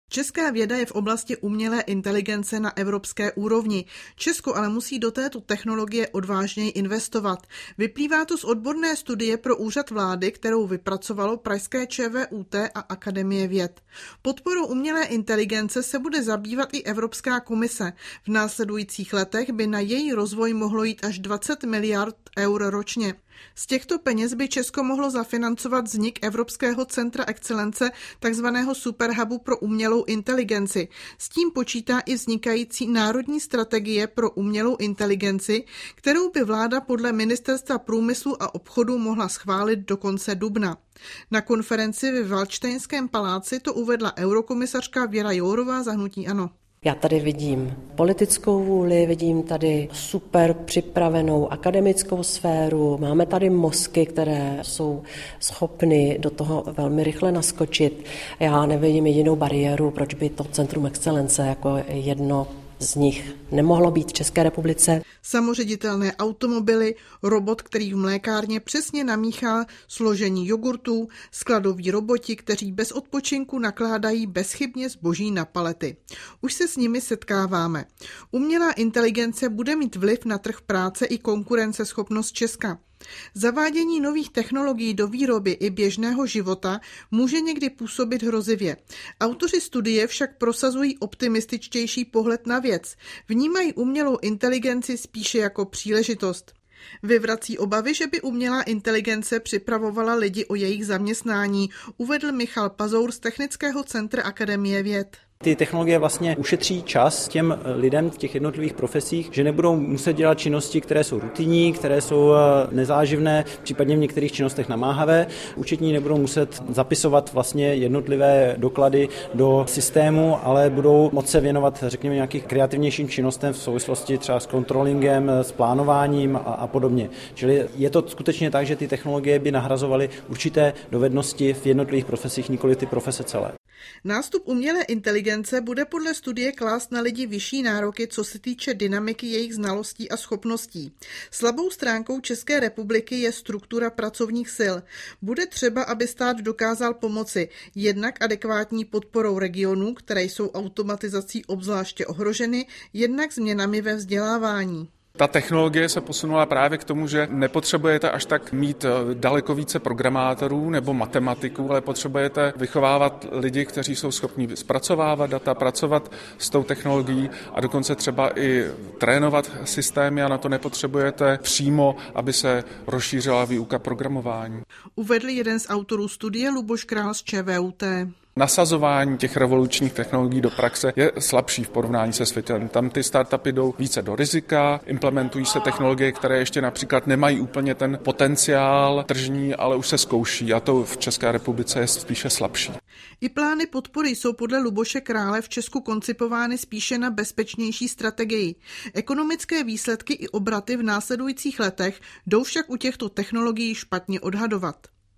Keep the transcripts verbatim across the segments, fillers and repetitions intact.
Česká věda je v oblasti umělé inteligence na evropské úrovni. Česko ale musí do této technologie odvážněji investovat. Vyplývá to z odborné studie pro úřad vlády, kterou vypracovalo pražské ČVUT a Akademie věd. Podporou umělé inteligence se bude zabývat i Evropská komise. V následujících letech by na její rozvoj mohlo jít až dvacet miliard eur ročně. Z těchto peněz by Česko mohlo zafinancovat vznik Evropského centra excelence, takzvaného superhubu pro umělou inteligenci. S tím počítá i vznikající národní strategie pro umělou inteligenci, kterou by vláda podle Ministerstva průmyslu a obchodu mohla schválit do konce dubna. Na konferenci ve Valdštejnském paláci to uvedla eurokomisařka Věra Jourová za hnutí ANO. Já tady vidím politickou vůli, vidím tady super připravenou akademickou sféru, máme tady mozky, které jsou schopny do toho velmi rychle naskočit. Já nevidím jedinou bariéru, proč by to Centrum excelence jako jedno z nich nemohlo být v České republice. Samoředitelné automobily, robot, který v mlékárně přesně namíchá složení jogurtů, skladoví roboti, kteří bez odpočinku nakládají bezchybně zboží na palety. Už se s nimi setkáváme. Umělá inteligence bude mít vliv na trh práce i konkurenceschopnost Česka. Zavádění nových technologií do výroby i běžného života může někdy působit hrozivě. Autoři studie však prosazují optimističtější pohled na věc. Vnímají umělou inteligenci spíše jako příležitost. Vyvrací obavy, že by umělá inteligence připravovala lidi o jejich zaměstnání, uvedl Michal Pazour z Technického centra Akademie věd. Ty technologie vlastně ušetří čas těm lidem v těch jednotlivých profesích, že nebudou muset dělat činnosti, které jsou rutinní, které jsou nezáživné, případně v některých činnostech namáhavé. Účetní nebudou muset zapisovat vlastně jednotlivé doklady do systému, ale budou moci se věnovat, řekněme, nějakým kreativnějším činnostem v souvislosti třeba s controllingem, s plánováním a, a podobně. Čili je to skutečně tak, že ty technologie by nahrazovaly určité dovednosti v jednotlivých profesích, nikoli ty profese celé. Nástup umělé inteligence bude podle studie klást na lidi vyšší nároky, co se týče dynamiky jejich znalostí a schopností. Slabou stránkou České republiky je struktura pracovních sil. Bude třeba, aby stát dokázal pomoci jednak adekvátní podporou regionů, které jsou automatizací obzvláště ohroženy, jednak změnami ve vzdělávání. Ta technologie se posunula právě k tomu, že nepotřebujete až tak mít daleko více programátorů nebo matematiků, ale potřebujete vychovávat lidi, kteří jsou schopni zpracovávat data, pracovat s tou technologií a dokonce třeba i trénovat systémy a na to nepotřebujete přímo, aby se rozšířila výuka programování. Uvedl jeden z autorů studie Luboš Král z ČVUT. Nasazování těch revolučních technologií do praxe je slabší v porovnání se světem. Tam ty startupy jdou více do rizika, implementují se technologie, které ještě například nemají úplně ten potenciál tržní, ale už se zkouší a to v České republice je spíše slabší. I plány podpory jsou podle Luboše Krále v Česku koncipovány spíše na bezpečnější strategii. Ekonomické výsledky i obraty v následujících letech jdou však u těchto technologií špatně odhadovat.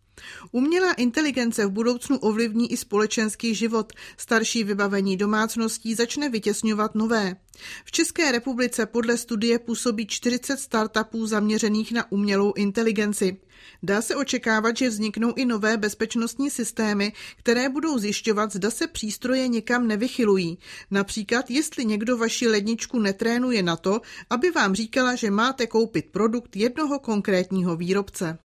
Umělá inteligence v budoucnu ovlivní i společenský život. Starší vybavení domácností začne vytěsňovat nové. V České republice podle studie působí čtyřicet startupů zaměřených na umělou inteligenci. Dá se očekávat, že vzniknou i nové bezpečnostní systémy, které budou zjišťovat, zda se přístroje někam nevychylují. Například, jestli někdo vaši ledničku netrénuje na to, aby vám říkala, že máte koupit produkt jednoho konkrétního výrobce.